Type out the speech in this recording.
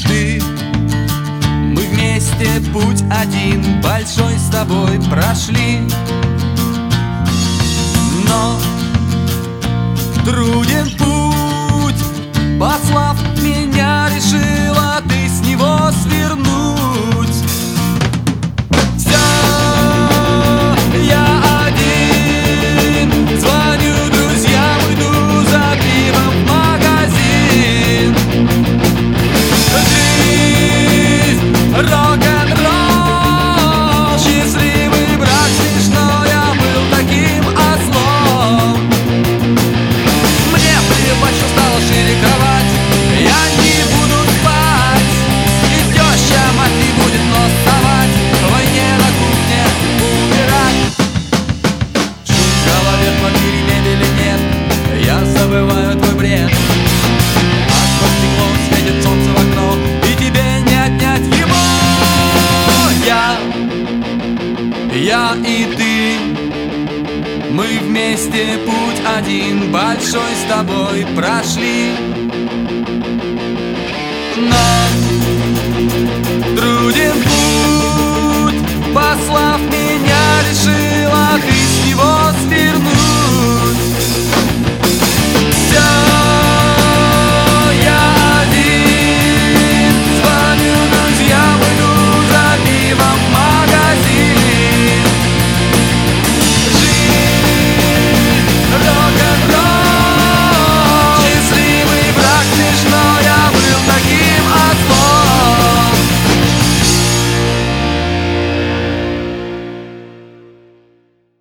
ты. Мы вместе путь один большой с тобой прошли. Но труден путь, послав меня, решила ты с него свернуть. Все, я один, звоню друзьям, иду за пивом в магазин. Жизнь, рок-н-ролл, счастливый брак, смешно, я был таким ослом. Мне плевать, что стало шире кровать, я не буду спать. И теща мать не будет нос совать, в войне на кухне умирать. Шум в голове, в квартире мебели нет, я забываю твой бред. А сквозь стекло светит солнце в окно, и тебе не отнять его. Я и ты, мы вместе путь один большой с тобой прошли. Но труден путь, послав меня,